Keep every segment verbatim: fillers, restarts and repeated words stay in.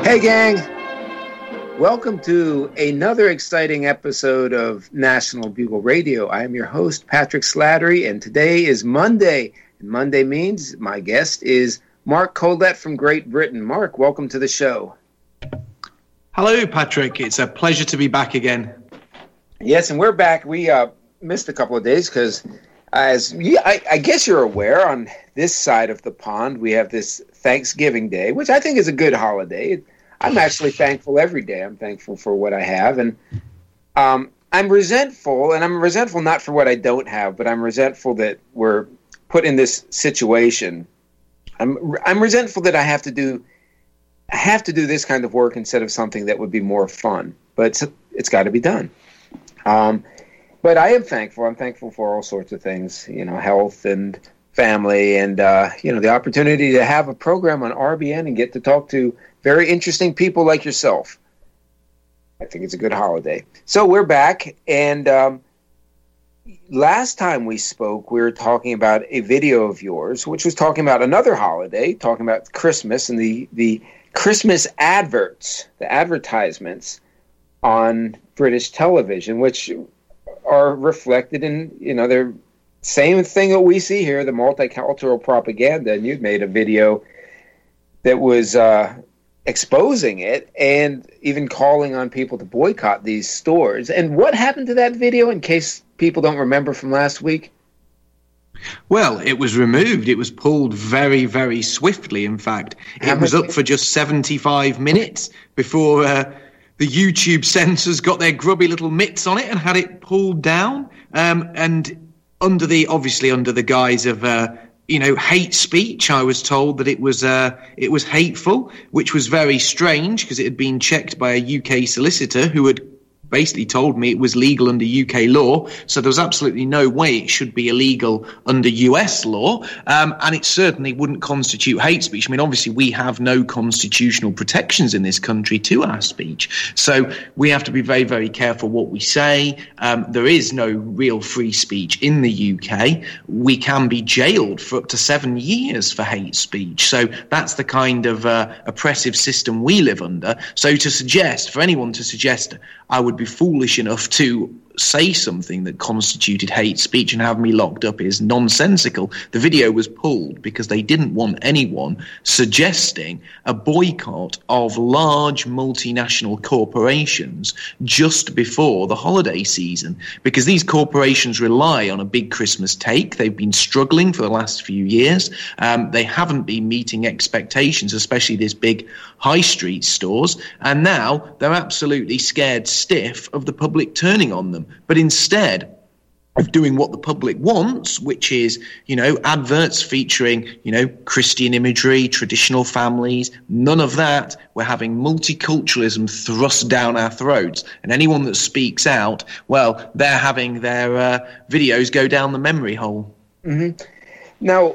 Hey, gang. Welcome to another exciting episode of National Bugle Radio. I am your host, Patrick Slattery, and today is Monday. And Monday means my guest is Mark Collett from Great Britain. Mark, welcome to the show. Hello, Patrick. It's a pleasure to be back again. Yes, and we're back. We uh, missed a couple of days because, as you, I, I guess you're aware, on this side of the pond, we have this Thanksgiving Day, which I think is a good holiday. I'm actually thankful every day. I'm thankful for what I have. And um, I'm resentful, and I'm resentful not for what I don't have, but I'm resentful that we're put in this situation. I'm I'm resentful that I have to do I have to do this kind of work instead of something that would be more fun. But it's, it's got to be done. Um, but I am thankful. I'm thankful for all sorts of things, you know, health and family, and uh, you know, the opportunity to have a program on R B N and get to talk to very interesting people like yourself. I think it's a good holiday. So we're back, and um, last time we spoke, we were talking about a video of yours, which was talking about another holiday, talking about Christmas and the, the Christmas adverts, the advertisements on British television, which are reflected in, you know, they're same thing that we see here, the multicultural propaganda, and you've made a video that was uh, exposing it and even calling on people to boycott these stores. And what happened to that video, in case people don't remember from last week? Well, it was removed. It was pulled very, very swiftly, in fact. It was up for just seventy-five minutes before uh, the YouTube censors got their grubby little mitts on it and had it pulled down. Um, and under the, obviously under the guise of, uh, you know, hate speech, I was told that it was uh, it was hateful, which was very strange because it had been checked by a U K solicitor who had basically told me it was legal under U K law, so there was absolutely no way it should be illegal under U S law, um, and it certainly wouldn't constitute hate speech. I mean, obviously we have no constitutional protections in this country to our speech, so we have to be very, very careful what we say. Um, there is no real free speech in the U K. We can be jailed for up to seven years for hate speech, so that's the kind of uh, oppressive system we live under. So to suggest, for anyone to suggest I would be foolish enough to say something that constituted hate speech and have me locked up is nonsensical. The video was pulled because they didn't want anyone suggesting a boycott of large multinational corporations just before the holiday season, because these corporations rely on a big Christmas take. They've been struggling for the last few years. Um, they haven't been meeting expectations, especially these big high street stores, and now they're absolutely scared stiff of the public turning on them. But instead of doing what the public wants, which is, you know, adverts featuring, you know, Christian imagery, traditional families, none of that. We're having multiculturalism thrust down our throats. And anyone that speaks out, well, they're having their uh, videos go down the memory hole. Mm-hmm. Now,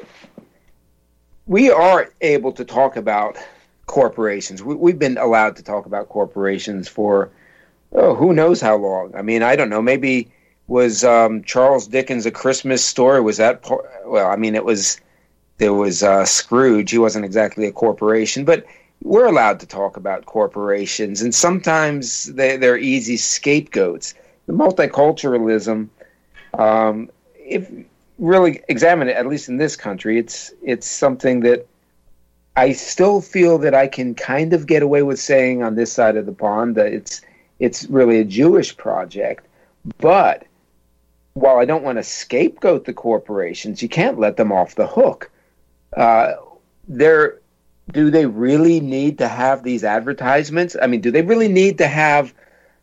we are able to talk about corporations. We, we've been allowed to talk about corporations for Oh, who knows how long? I mean, I don't know. Maybe was um, Charles Dickens' A Christmas Story? Was that part? Well, I mean, it was. There was uh, Scrooge. He wasn't exactly a corporation, but we're allowed to talk about corporations, and sometimes they, they're easy scapegoats. The multiculturalism, um, if really examine it, at least in this country, it's it's something that I still feel that I can kind of get away with saying on this side of the pond that it's. It's really a Jewish project, but while I don't want to scapegoat the corporations, you can't let them off the hook. Uh, they're, do they really need to have these advertisements? I mean, do they really need to have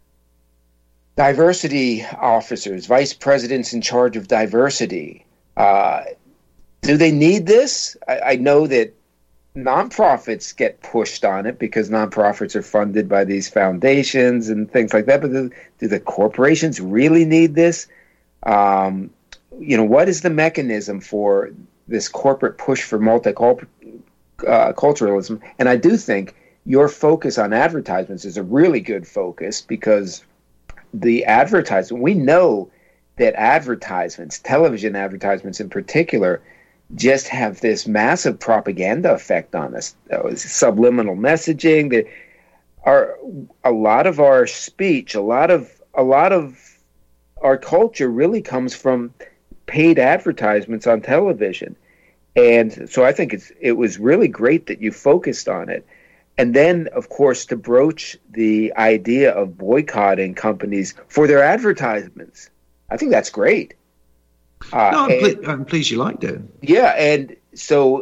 diversity officers, vice presidents in charge of diversity? Uh, do they need this? I, I know that nonprofits get pushed on it because nonprofits are funded by these foundations and things like that. But do, do the corporations really need this? Um, you know, what is the mechanism for this corporate push for multiculturalism? Uh, culturalism? And I do think your focus on advertisements is a really good focus, because the advertisement, we know that advertisements, television advertisements in particular, just have this massive propaganda effect on us. Uh, subliminal messaging. That our a lot of our speech, a lot of a lot of our culture really comes from paid advertisements on television. And so I think it's it was really great that you focused on it. And then, of course, to broach the idea of boycotting companies for their advertisements. I think that's great. Uh, no, I'm, and, ple- I'm pleased you liked it. Yeah, and so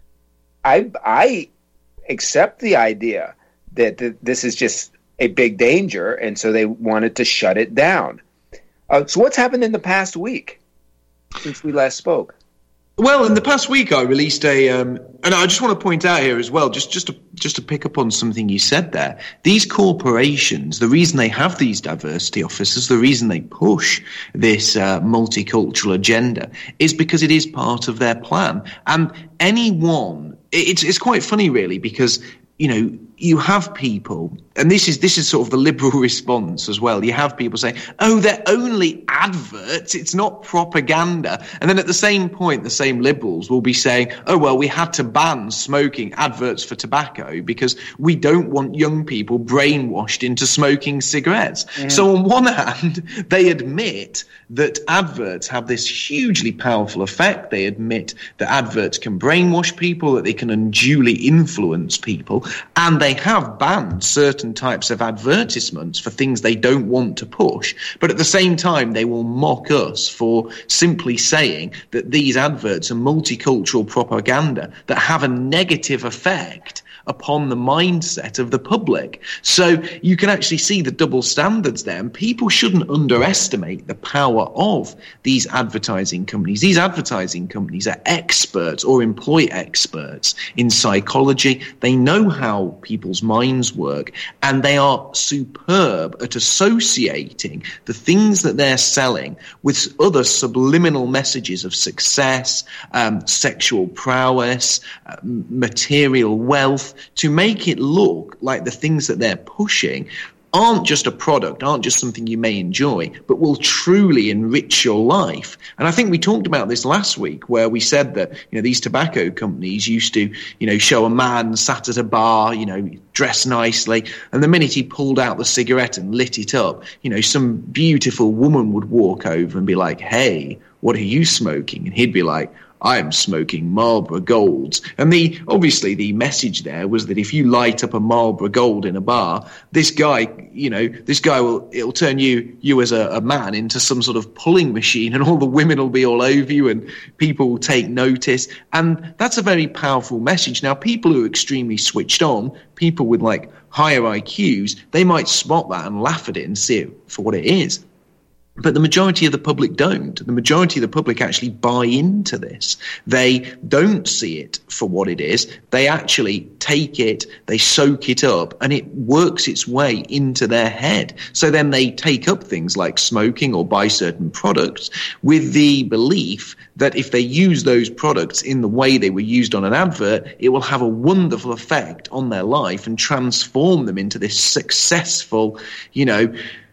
I I accept the idea that th- this is just a big danger, and so they wanted to shut it down. Uh, so what's happened in the past week since we last spoke? Well, in the past week, I released a, um, and I just want to point out here as well, just just to just to pick up on something you said there. These corporations, the reason they have these diversity officers, the reason they push this uh, multicultural agenda, is because it is part of their plan. And anyone, it's it's quite funny, really, because you know you have people, and this is this is sort of the liberal response as well. You have people saying, "Oh, they're only adverts; it's not propaganda." And then at the same point, the same liberals will be saying, "Oh, well, we had to ban smoking adverts for tobacco because we don't want young people brainwashed into smoking cigarettes." Mm. So on one hand, they admit that adverts have this hugely powerful effect. They admit that adverts can brainwash people, that they can unduly influence people, and they They have banned certain types of advertisements for things they don't want to push. But at the same time, they will mock us for simply saying that these adverts are multicultural propaganda that have a negative effect upon the mindset of the public. So you can actually see the double standards there, and people shouldn't underestimate the power of these advertising companies. These advertising companies are experts or employ experts in psychology. They know how people's minds work, and they are superb at associating the things that they're selling with other subliminal messages of success, um, sexual prowess, uh, material wealth, to make it look like the things that they're pushing aren't just a product, aren't just something you may enjoy, but will truly enrich your life. And I think we talked about this last week, where we said that, you know, these tobacco companies used to, you know, show a man sat at a bar, you know, dressed nicely, and the minute he pulled out the cigarette and lit it up, you know, some beautiful woman would walk over and be like, "Hey, what are you smoking?" And he'd be like, "I'm smoking Marlboro Golds." And the obviously the message there was that if you light up a Marlboro Gold in a bar, this guy, you know, this guy will, it'll turn you, you as a, a man into some sort of pulling machine, and all the women will be all over you and people will take notice. And that's a very powerful message. Now, people who are extremely switched on, people with like higher I Qs, they might spot that and laugh at it and see it for what it is. But the majority of the public don't. The majority of the public actually buy into this. They don't see it for what it is. They actually take it, they soak it up, and it works its way into their head. So then they take up things like smoking or buy certain products with the belief that if they use those products in the way they were used on an advert, it will have a wonderful effect on their life and transform them into this successful, you know,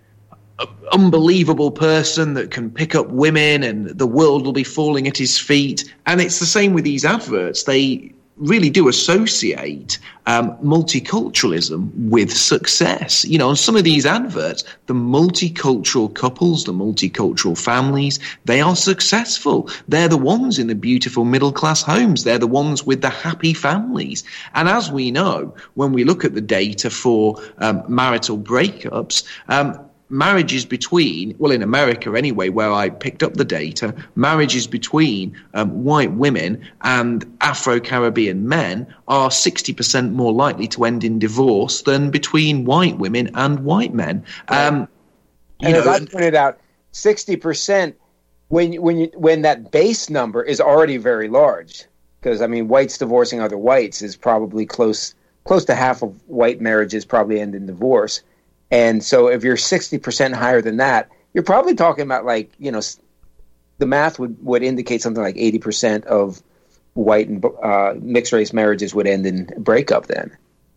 unbelievable person that can pick up women and the world will be falling at his feet. And it's the same with these adverts. They really do associate um, multiculturalism with success. You know, on some of these adverts, the multicultural couples, the multicultural families, they are successful. They're the ones in the beautiful middle-class homes. They're the ones with the happy families. And as we know, when we look at the data for um, marital breakups, um, marriages between, well, in America anyway, where I picked up the data, marriages between um, white women and Afro-Caribbean men are sixty percent more likely to end in divorce than between white women and white men. Um, and you know, as I pointed out, sixty percent when when you, when that base number is already very large, because I mean, whites divorcing other whites is probably close close to half of white marriages probably end in divorce. And so if you're sixty percent higher than that, you're probably talking about, like, you know, the math would, would indicate something like eighty percent of white and uh, mixed race marriages would end in breakup then.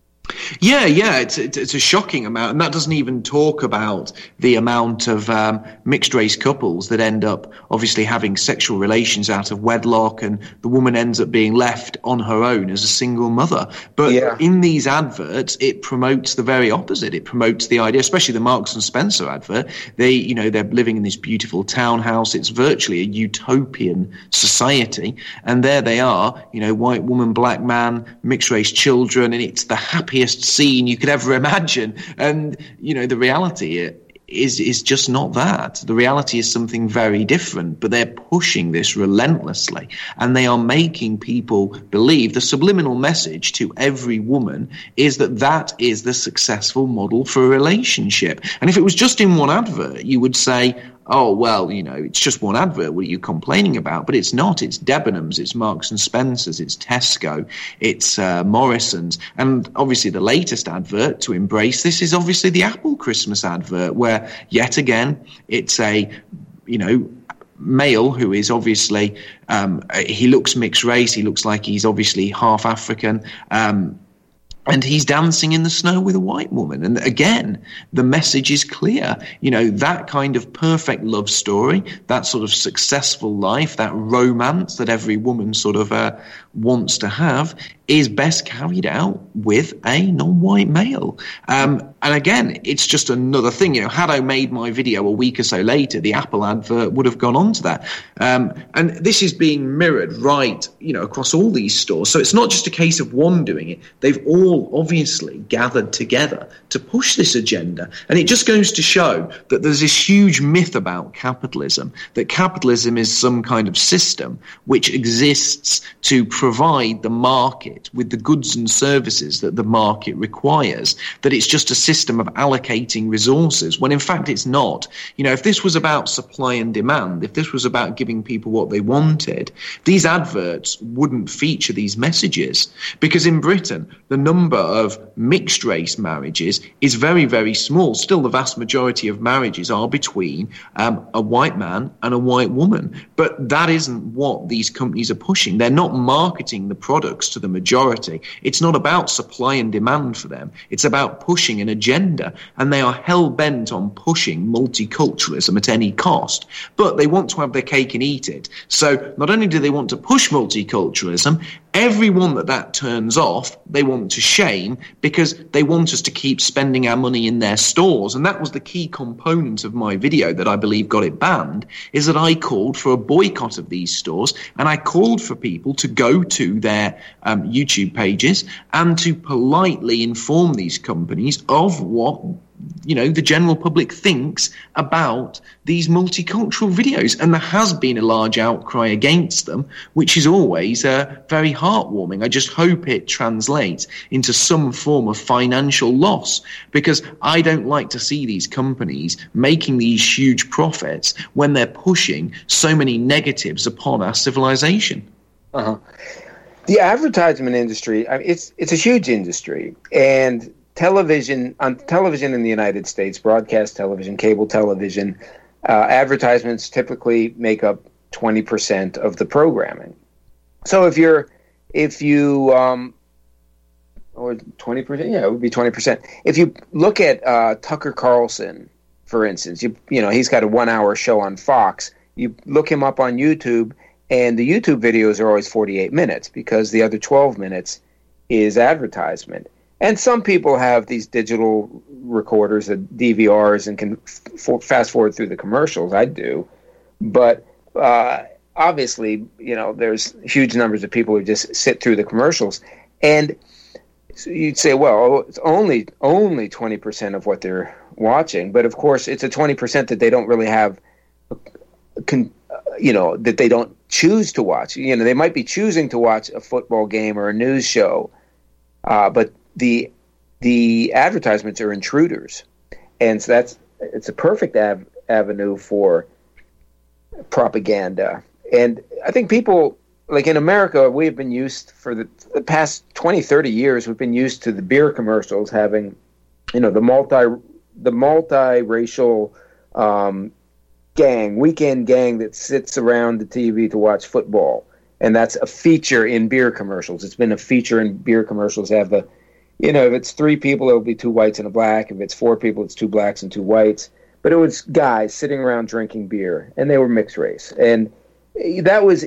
Yeah, yeah, it's, it's it's a shocking amount, and that doesn't even talk about the amount of um, mixed race couples that end up obviously having sexual relations out of wedlock, and the woman ends up being left on her own as a single mother. But yeah. in these adverts, it promotes the very opposite. It promotes the idea, especially the Marks and Spencer advert. They, you know, they're living in this beautiful townhouse. It's virtually a utopian society, and there they are, you know, white woman, black man, mixed race children, and it's the happiest scene you could ever imagine. And you know, the reality is is just not that. The reality is something very different, but they're pushing this relentlessly, and they are making people believe the subliminal message to every woman is that that is the successful model for a relationship. And if it was just in one advert, you would say, oh, well, you know, it's just one advert. What are you complaining about? But it's not. It's Debenhams, it's Marks and Spencer's, it's Tesco, it's uh, Morrison's. And obviously the latest advert to embrace this is obviously the Apple Christmas advert, where yet again it's a, you know, male who is obviously, um, he looks mixed race, he looks like he's obviously half African, um, and he's dancing in the snow with a white woman. And again, the message is clear. You know, that kind of perfect love story, that sort of successful life, that romance that every woman sort of uh, wants to have, is best carried out with a non-white male. Um, and again, it's just another thing. You know, had I made my video a week or so later, the Apple advert would have gone on to that. Um, and this is being mirrored right, you know, across all these stores. So it's not just a case of one doing it. They've all obviously gathered together to push this agenda. And it just goes to show that there's this huge myth about capitalism, that capitalism is some kind of system which exists to provide the market with the goods and services that the market requires, that it's just a system of allocating resources, when in fact it's not. You know, if this was about supply and demand, if this was about giving people what they wanted, these adverts wouldn't feature these messages. Because in Britain, the number of mixed race marriages is very, very small. Still, the vast majority of marriages are between um, a white man and a white woman. But that isn't what these companies are pushing. They're not marketing the products to the majority. It's not about supply and demand for them. It's about pushing an agenda, and they are hell-bent on pushing multiculturalism at any cost. But they want to have their cake and eat it. So not only do they want to push multiculturalism, everyone that that turns off, they want to shame, because they want us to keep spending our money in their stores. And that was the key component of my video that I believe got it banned, is that I called for a boycott of these stores, and I called for people to go to their um, YouTube pages and to politely inform these companies of what, you know, the general public thinks about these multicultural videos. And there has been a large outcry against them, which is always uh, very heartwarming. I just hope it translates into some form of financial loss, because I don't like to see these companies making these huge profits when they're pushing so many negatives upon our civilization. Uh-huh. The advertisement industry, I mean, it's it's a huge industry, and television on television in the United States, broadcast television, cable television, uh, advertisements typically make up twenty percent of the programming. So if you're if you um, or twenty percent, yeah, it would be twenty percent. If you look at uh, Tucker Carlson, for instance, you you know he's got a one-hour show on Fox. You look him up on YouTube. And the YouTube videos are always forty-eight minutes, because the other twelve minutes is advertisement. And some people have these digital recorders, the D V Rs, and can f- fast forward through the commercials. I do. But uh, obviously, you know, there's huge numbers of people who just sit through the commercials. And so you'd say, well, it's only only twenty percent of what they're watching. But of course, it's a twenty percent that they don't really have, con- you know, that they don't choose to watch. You know, they might be choosing to watch a football game or a news show, uh, but the the advertisements are intruders, and so that's it's a perfect av- avenue for propaganda. And I think people, like in America, we've been used for the, the past twenty, thirty years, we've been used to the beer commercials having, you know, the multi the multiracial um, gang, weekend gang that sits around the T V to watch football. And that's a feature in beer commercials. It's been a feature in beer commercials to have the you know, if it's three people, it'll be two whites and a black. If it's four people, it's two blacks and two whites. But it was guys sitting around drinking beer, and they were mixed race. And that was,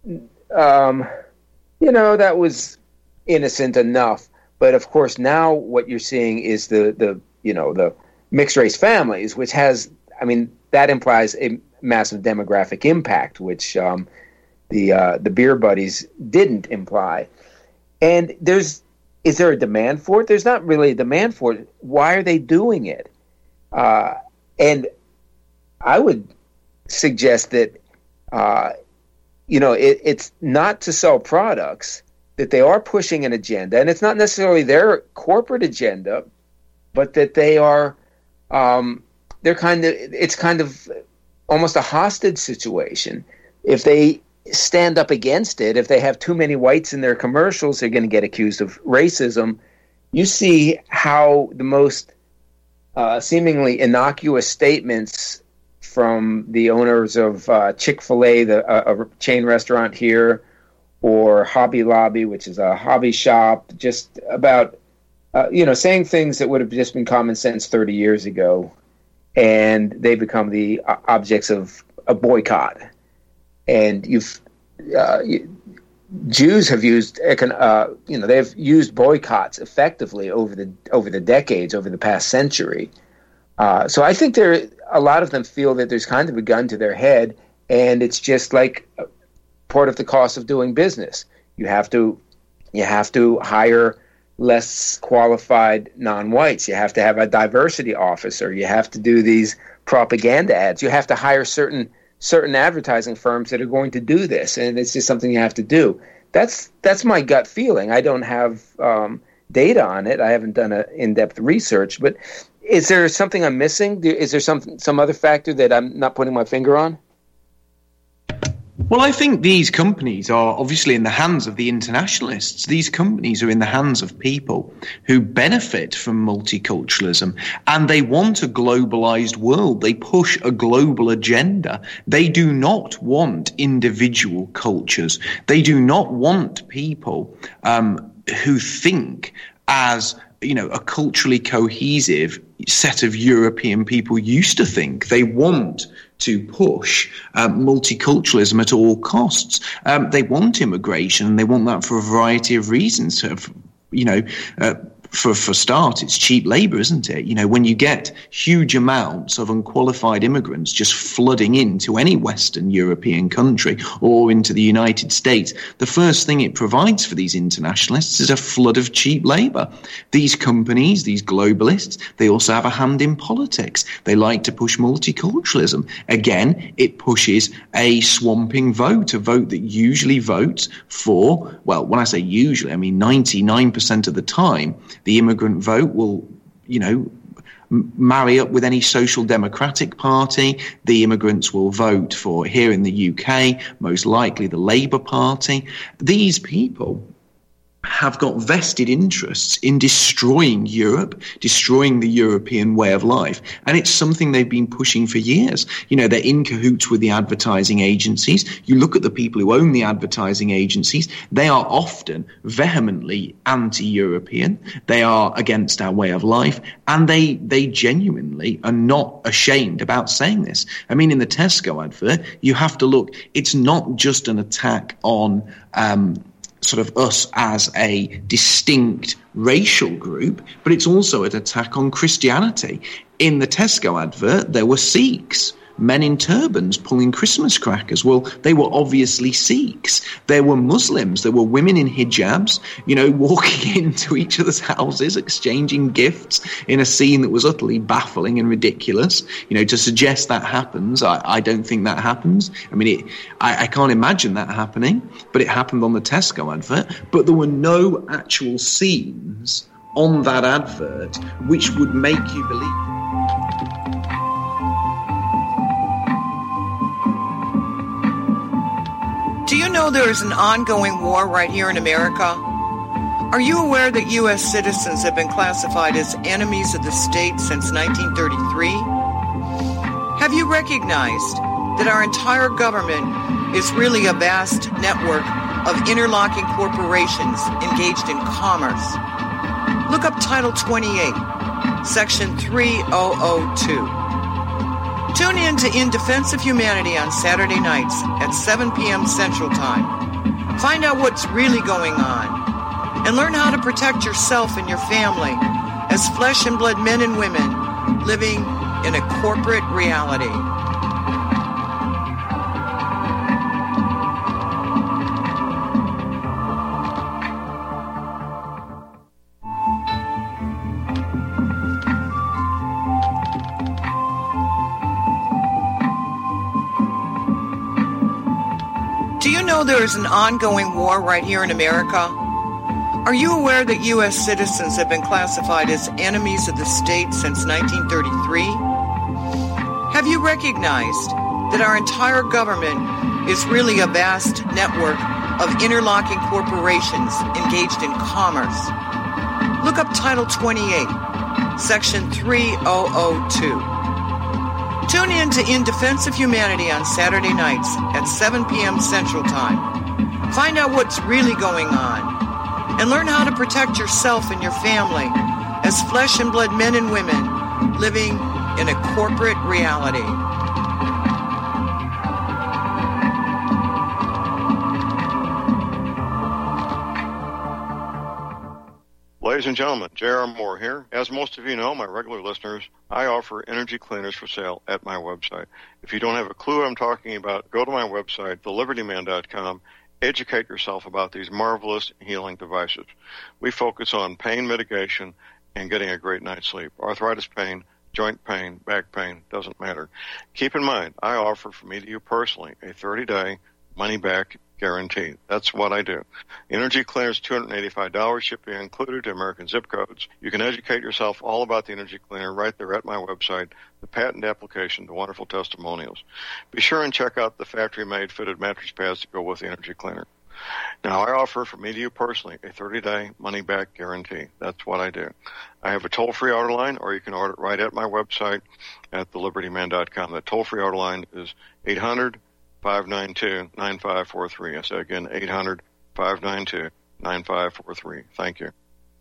um, you know, that was innocent enough. But of course, now what you're seeing is the, the you know, the mixed race families, which has, I mean, that implies a massive demographic impact, which um, the uh, the beer buddies didn't imply. And there's, is there a demand for it? There's not really a demand for it. Why are they doing it? Uh, and I would suggest that, uh, you know, it, it's not to sell products, that they are pushing an agenda, and it's not necessarily their corporate agenda, but that they are, um, they're kind of, it's kind of almost a hostage situation. If they stand up against it, if they have too many whites in their commercials, they're going to get accused of racism. You see how the most uh, seemingly innocuous statements from the owners of uh, Chick-fil-A, the uh, a chain restaurant here, or Hobby Lobby, which is a hobby shop, just about, uh, you know, saying things that would have just been common sense thirty years ago, and they become the uh, objects of a boycott. And you've uh, you, Jews have used, uh, you know, they've used boycotts effectively over the over the decades, over the past century. Uh, so I think there, a lot of them feel that there's kind of a gun to their head, and it's just like part of the cost of doing business. You have to, you have to hire less qualified non-whites. You have to have a diversity officer. You have to do these propaganda ads. You have to hire certain certain advertising firms that are going to do this, and it's just something you have to do. That's that's my gut feeling. I don't have um, data on it. I haven't done a in-depth research, but is there something I'm missing? Is there some some other factor that I'm not putting my finger on? Well, I think these companies are obviously in the hands of the internationalists. These companies are in the hands of people who benefit from multiculturalism, and they want a globalized world. They push a global agenda. They do not want individual cultures. They do not want people um, who think as, you know, a culturally cohesive set of European people used to think. They want to push uh, multiculturalism at all costs. Um, they want immigration, and they want that for a variety of reasons. So, you know, uh, for for start, it's cheap labor, isn't it? You know, when you get huge amounts of unqualified immigrants just flooding into any Western European country or into the United States, the first thing it provides for these internationalists is a flood of cheap labor. These companies, these globalists, they also have a hand in politics. They like to push multiculturalism. Again, it pushes a swamping vote, a vote that usually votes for, well, when I say usually, I mean ninety-nine percent of the time, the immigrant vote will, you know, m- marry up with any social democratic party. The immigrants will vote for, here in the U K, most likely the Labour Party. These people have got vested interests in destroying Europe, destroying the European way of life. And it's something they've been pushing for years. You know, they're in cahoots with the advertising agencies. You look at the people who own the advertising agencies, they are often vehemently anti-European. They are against our way of life. And they, they genuinely are not ashamed about saying this. I mean, in the Tesco advert, you have to look, it's not just an attack on um sort of us as a distinct racial group, but it's also an attack on Christianity. In the Tesco advert, there were Sikhs, men in turbans pulling Christmas crackers. Well, they were obviously Sikhs. There were Muslims. There were women in hijabs, you know, walking into each other's houses, exchanging gifts in a scene that was utterly baffling and ridiculous. You know, to suggest that happens, I, I don't think that happens. I mean, it, I, I can't imagine that happening, but it happened on the Tesco advert. But there were no actual scenes on that advert which would make you believe. Do you know there is an ongoing war right here in America? Are you aware that U S citizens have been classified as enemies of the state since nineteen thirty-three? Have you recognized that our entire government is really a vast network of interlocking corporations engaged in commerce? Look up Title twenty-eight, Section three thousand two. Tune in to In Defense of Humanity on Saturday nights at seven p.m. Central Time. Find out what's really going on and learn how to protect yourself and your family as flesh and blood men and women living in a corporate reality. Do you know there is an ongoing war right here in America? Are you aware that U S citizens have been classified as enemies of the state since nineteen thirty-three? Have you recognized that our entire government is really a vast network of interlocking corporations engaged in commerce? Look up Title twenty-eight, Section three thousand two. Tune in to In Defense of Humanity on Saturday nights at seven p.m. Central Time. Find out what's really going on and learn how to protect yourself and your family as flesh and blood men and women living in a corporate reality. Ladies and gentlemen, J R. Moore here. As most of you know, my regular listeners, I offer energy cleaners for sale at my website. If you don't have a clue what I'm talking about, go to my website, the liberty man dot com. Educate yourself about these marvelous healing devices. We focus on pain mitigation and getting a great night's sleep. Arthritis pain, joint pain, back pain, doesn't matter. Keep in mind, I offer from me to you personally a thirty-day money-back guarantee. That's what I do. Energy Cleaner is two hundred eighty-five dollars, shipping included to American zip codes. You can educate yourself all about the Energy Cleaner right there at my website, the patent application, the wonderful testimonials. Be sure and check out the factory-made fitted mattress pads to go with the Energy Cleaner. Now, I offer from me to you personally a thirty-day money-back guarantee. That's what I do. I have a toll-free order line, or you can order it right at my website at the liberty man dot com. That toll-free order line is eight hundred, five nine two, nine five four three. I say again, eight hundred, five nine two, nine five four three. Thank you.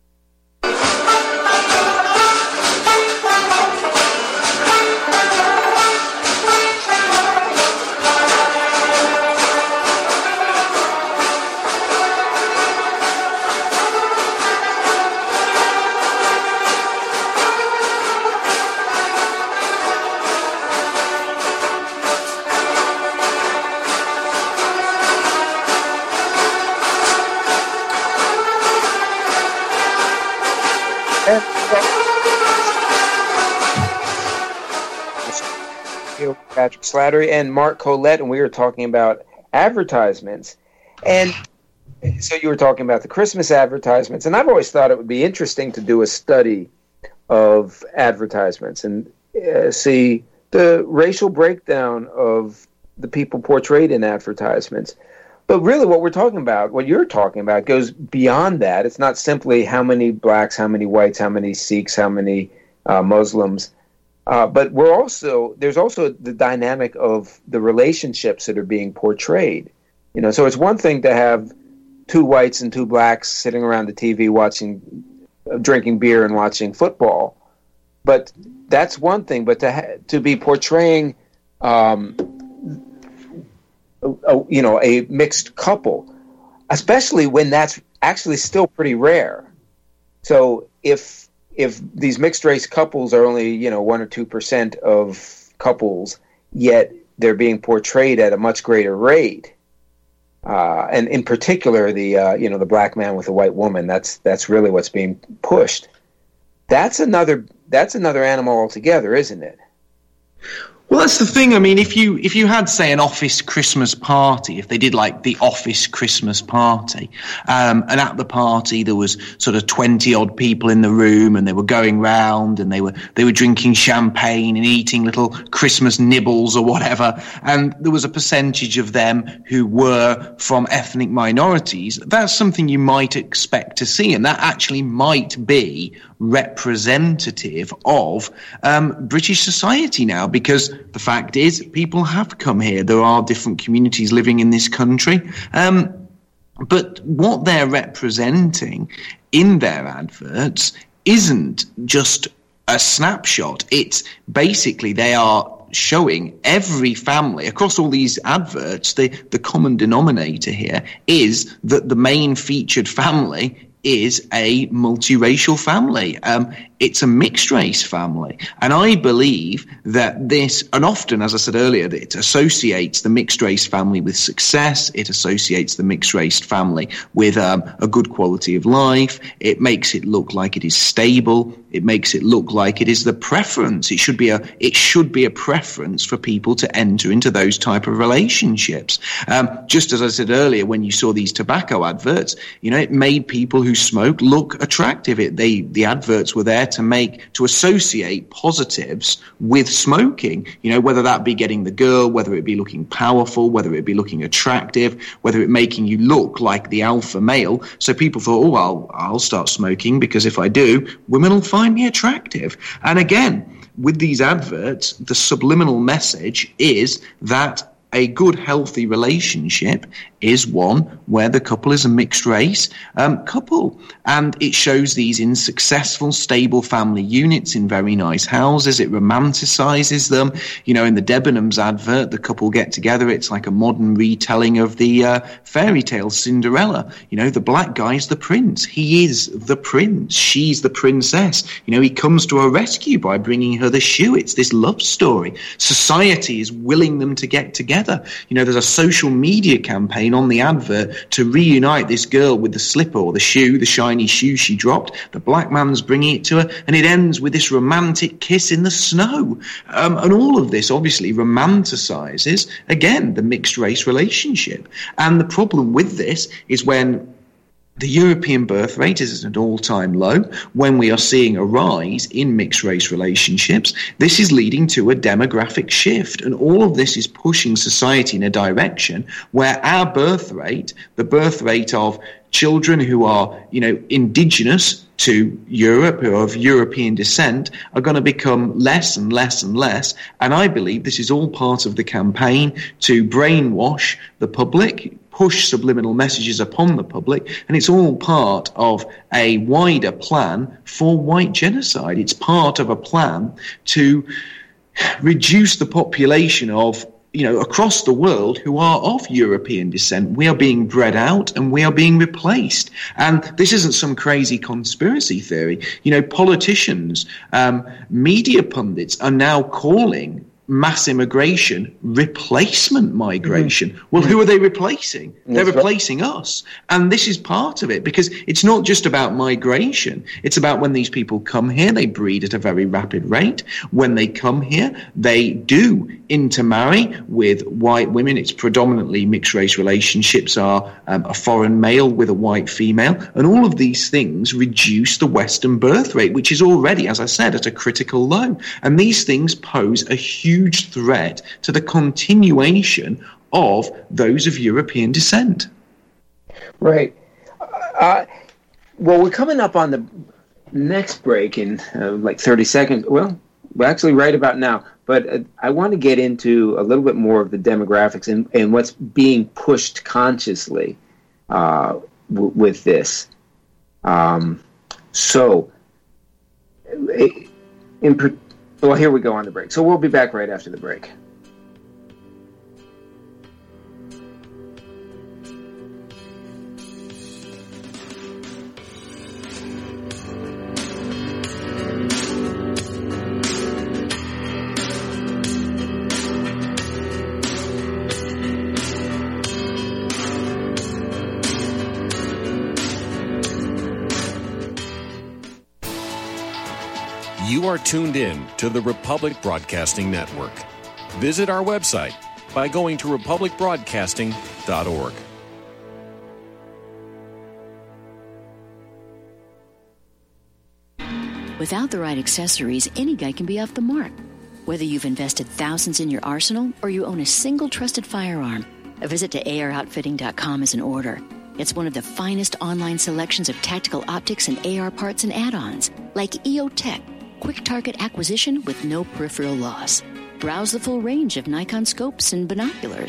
Patrick Slattery and Mark Collette, and we were talking about advertisements. And so you were talking about the Christmas advertisements, and I've always thought it would be interesting to do a study of advertisements and uh, see the racial breakdown of the people portrayed in advertisements. But really what we're talking about, what you're talking about, goes beyond that. It's not simply how many blacks, how many whites, how many Sikhs, how many uh, Muslims. Uh, but we're also there's also the dynamic of the relationships that are being portrayed. You know, so it's one thing to have two whites and two blacks sitting around the T V watching, uh, drinking beer and watching football, but that's one thing. But to ha- to be portraying, um, a, a, you know, a mixed couple, especially when that's actually still pretty rare. So if If these mixed race couples are only, you know, one or two percent of couples, yet they're being portrayed at a much greater rate, uh, and in particular the uh, you know the black man with the white woman, that's that's really what's being pushed. That's another that's another animal altogether, isn't it? Well, that's the thing. I mean, if you if you had, say, an office Christmas party, if they did like the office Christmas party, um, and at the party there was sort of twenty odd people in the room, and they were going round and they were they were drinking champagne and eating little Christmas nibbles or whatever, and there was a percentage of them who were from ethnic minorities, that's something you might expect to see, and that actually might be representative of um, British society now, because the fact is people have come here. There are different communities living in this country. Um, But what they're representing in their adverts isn't just a snapshot. It's basically they are showing every family across all these adverts. The, the common denominator here is that the main featured family is a multiracial family. Um, it's a mixed race family. And I believe that this, and often, as I said earlier, that it associates the mixed race family with success. It associates the mixed race family with um, a good quality of life. It makes it look like it is stable. It makes it look like it is the preference. It should be a, it should be a preference for people to enter into those type of relationships. Um, just as I said earlier, when you saw these tobacco adverts, you know, it made people who smoke look attractive. It, they, the adverts were there to make, to associate positives with smoking, you know, whether that be getting the girl, whether it be looking powerful, whether it be looking attractive, whether it making you look like the alpha male. So people thought, oh, I'll, I'll start smoking because if I do, women will find me attractive. And again, with these adverts, the subliminal message is that a good, healthy relationship is one where the couple is a mixed race um, couple. And it shows these in successful, stable family units in very nice houses. It romanticizes them. You know, in the Debenhams advert, the couple get together. It's like a modern retelling of the uh, fairy tale Cinderella. You know, the black guy's the prince. He is the prince. She's the princess. You know, he comes to her rescue by bringing her the shoe. It's this love story. Society is willing them to get together. You know, there's a social media campaign on the advert to reunite this girl with the slipper or the shoe, the shiny shoe she dropped. The black man's bringing it to her, and it ends with this romantic kiss in the snow. Um, and all of this obviously romanticizes, again, the mixed race relationship. And the problem with this is when the European birth rate is at an all-time low, when we are seeing a rise in mixed-race relationships, this is leading to a demographic shift. And all of this is pushing society in a direction where our birth rate, the birth rate of children who are, you know, indigenous to Europe, who are of European descent, are going to become less and less and less. And I believe this is all part of the campaign to brainwash the public, push subliminal messages upon the public, and it's all part of a wider plan for white genocide. It's part of a plan to reduce the population of, you know, across the world who are of European descent. We are being bred out and we are being replaced. And this isn't some crazy conspiracy theory. You know, politicians, um, media pundits are now calling mass immigration replacement migration. Mm-hmm. Well, who are they replacing? That's They're replacing right. us. And this is part of it, because it's not just about migration. It's about when these people come here, they breed at a very rapid rate. When they come here, they do intermarry with white women. It's predominantly mixed race relationships are um, a foreign male with a white female. And all of these things reduce the Western birth rate, which is already, as I said, at a critical low. And these things pose a huge huge threat to the continuation of those of European descent. Right. Uh, well, we're coming up on the next break in uh, like thirty seconds. Well, we're actually right about now. But uh, I want to get into a little bit more of the demographics and, and what's being pushed consciously uh, w- with this. Um, so, in particular, well, here we go on the break. So we'll be back right after the break. You are tuned in to the Republic Broadcasting Network. Visit our website by going to republic broadcasting dot org. Without the right accessories, any guy can be off the mark. Whether you've invested thousands in your arsenal or you own a single trusted firearm, a visit to A R outfitting dot com is in order. It's one of the finest online selections of tactical optics and A R parts and add-ons, like E O Tech, quick target acquisition with no peripheral loss. Browse the full range of Nikon scopes and binoculars.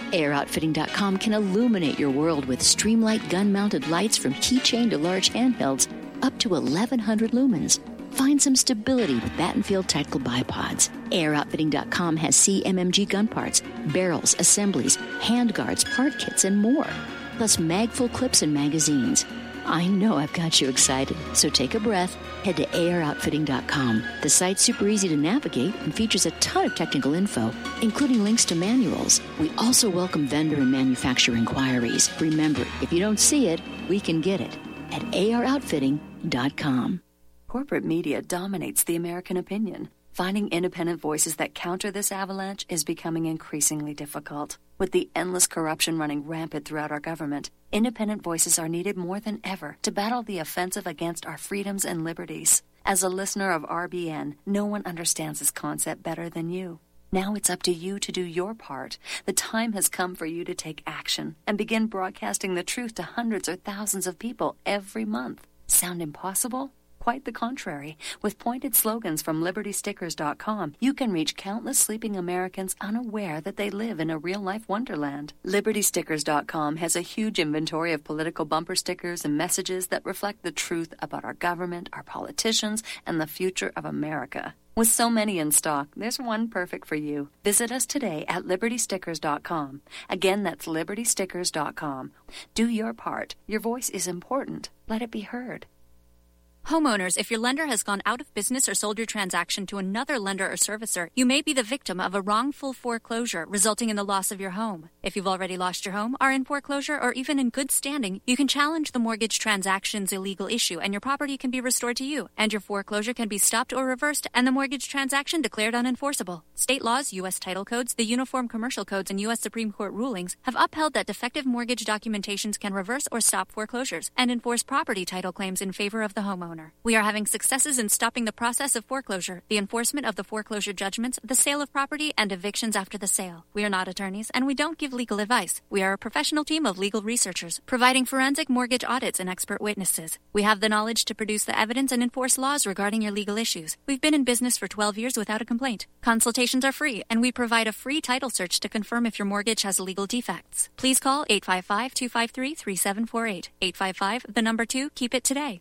air outfitting dot com can illuminate your world with Streamlight gun-mounted lights from keychain to large handhelds up to eleven hundred lumens. Find some stability with Battenfield Tactical Bipods. air outfitting dot com has C M M G gun parts, barrels, assemblies, handguards, part kits, and more. Plus mag-full clips and magazines. I know I've got you excited, so take a breath. Head to air outfitting dot com. The site's super easy to navigate and features a ton of technical info, including links to manuals. We also welcome vendor and manufacturer inquiries. Remember, if you don't see it, we can get it at air outfitting dot com. Corporate media dominates the American opinion. Finding independent voices that counter this avalanche is becoming increasingly difficult. With the endless corruption running rampant throughout our government, independent voices are needed more than ever to battle the offensive against our freedoms and liberties. As a listener of R B N, no one understands this concept better than you. Now it's up to you to do your part. The time has come for you to take action and begin broadcasting the truth to hundreds or thousands of people every month. Sound impossible? Quite the contrary. With pointed slogans from liberty stickers dot com, you can reach countless sleeping Americans unaware that they live in a real-life wonderland. liberty stickers dot com has a huge inventory of political bumper stickers and messages that reflect the truth about our government, our politicians, and the future of America. With so many in stock, there's one perfect for you. Visit us today at liberty stickers dot com. Again, that's liberty stickers dot com. Do your part. Your voice is important. Let it be heard. Homeowners, if your lender has gone out of business or sold your transaction to another lender or servicer, you may be the victim of a wrongful foreclosure resulting in the loss of your home. If you've already lost your home, are in foreclosure, or even in good standing, you can challenge the mortgage transaction's illegal issue and your property can be restored to you, and your foreclosure can be stopped or reversed and the mortgage transaction declared unenforceable. State laws, U S title codes, the Uniform Commercial Codes, and U S Supreme Court rulings have upheld that defective mortgage documentations can reverse or stop foreclosures and enforce property title claims in favor of the homeowner. We are having successes in stopping the process of foreclosure, the enforcement of the foreclosure judgments, the sale of property, and evictions after the sale. We are not attorneys, and we don't give legal advice. We are a professional team of legal researchers, providing forensic mortgage audits and expert witnesses. We have the knowledge to produce the evidence and enforce laws regarding your legal issues. We've been in business for twelve years without a complaint. Consultations are free, and we provide a free title search to confirm if your mortgage has legal defects. Please call eight five five, two five three, three seven four eight. eight five five, the number two, keep it today.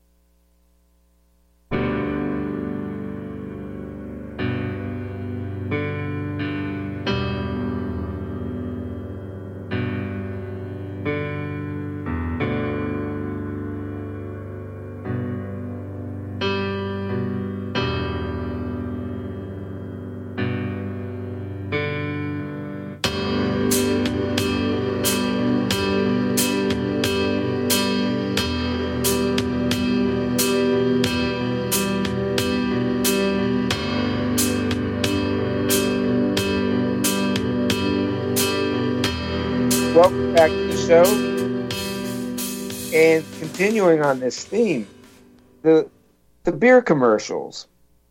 Welcome back to the show. And continuing on this theme, the the beer commercials.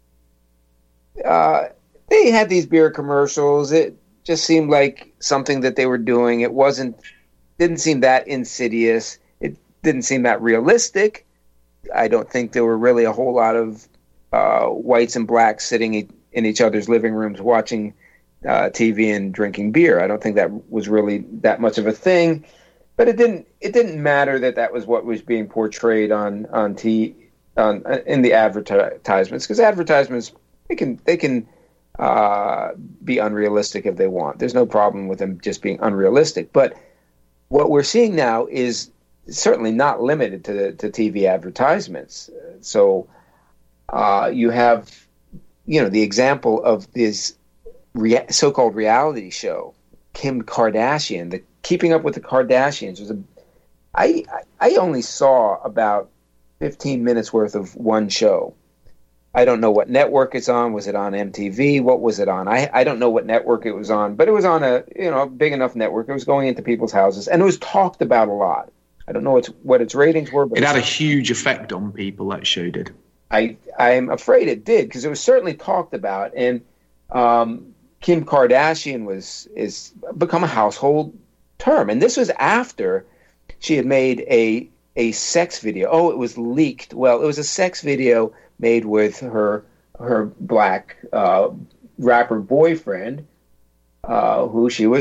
Uh, they had these beer commercials. It just seemed like something that they were doing. It wasn't, didn't seem that insidious. It didn't seem that realistic. I don't think there were really a whole lot of uh, whites and blacks sitting in each other's living rooms watching Uh, T V and drinking beer. I don't think that was really that much of a thing, but it didn't. It didn't matter that that was what was being portrayed on on T on in the advertisements, because advertisements they can they can uh, be unrealistic if they want. There's no problem with them just being unrealistic. But what we're seeing now is certainly not limited to to T V advertisements. So uh, you have, you know, the example of this Rea- so-called reality show, Kim Kardashian, the Keeping Up with the Kardashians was a. I I only saw about fifteen minutes worth of one show. I don't know what network it's on. Was it on M T V? What was it on? I I don't know what network it was on, but it was on a you know big enough network. It was going into people's houses, and it was talked about a lot. I don't know what what its ratings were, but it had a huge effect on people. That show did. I I'm afraid it did, because it was certainly talked about, and um. Kim Kardashian was is become a household term, and this was after she had made a a sex video. Oh, it was leaked. Well, it was a sex video made with her her black uh, rapper boyfriend, uh, who she was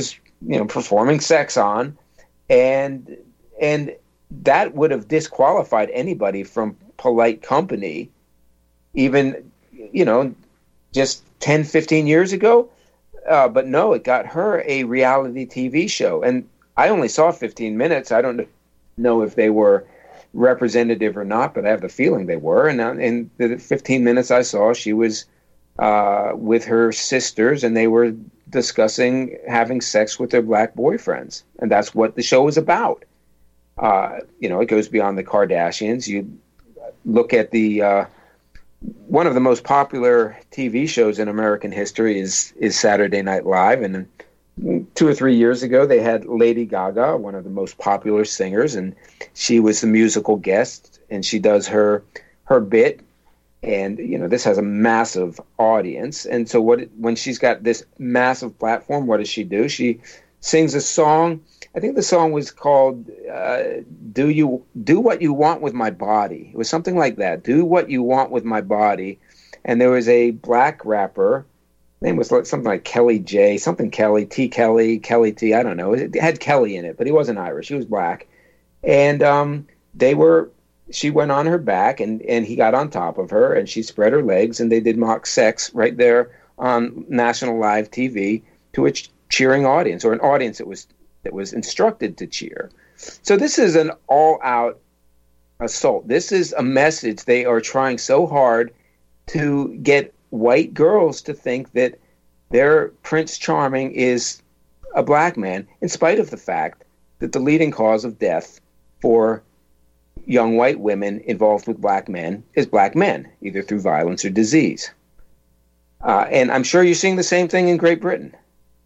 you know, performing sex on, and and that would have disqualified anybody from polite company, even, you know, just ten, fifteen years ago. Uh, but no, it got her a reality T V show. And I only saw fifteen minutes. I don't know if they were representative or not, but I have the feeling they were. And in the fifteen minutes I saw, she was uh, with her sisters, and they were discussing having sex with their black boyfriends. And that's what the show was about. Uh, you know, it goes beyond the Kardashians. You look at the uh, one of the most popular T V shows in American history is is Saturday Night Live, and two or three years ago they had Lady Gaga, one of the most popular singers, and she was the musical guest, and she does her her bit, and you know, this has a massive audience, and so what when she's got this massive platform, what does she do? She sings a song. I think the song was called uh, "Do You Do What You Want with My Body." It was something like that. "Do What You Want with My Body," and there was a black rapper. His name was something like Kelly J, something Kelly T Kelly Kelly T. I don't know. It had Kelly in it, but he wasn't Irish. He was black, and um, they were. She went on her back, and and he got on top of her, and she spread her legs, and they did mock sex right there on national live T V to a cheering audience, or an audience that was. that was instructed to cheer. So this is an all-out assault. This is a message they are trying so hard to get white girls to think that their Prince Charming is a black man, in spite of the fact that the leading cause of death for young white women involved with black men is black men, either through violence or disease. Uh, and I'm sure you're seeing the same thing in Great Britain.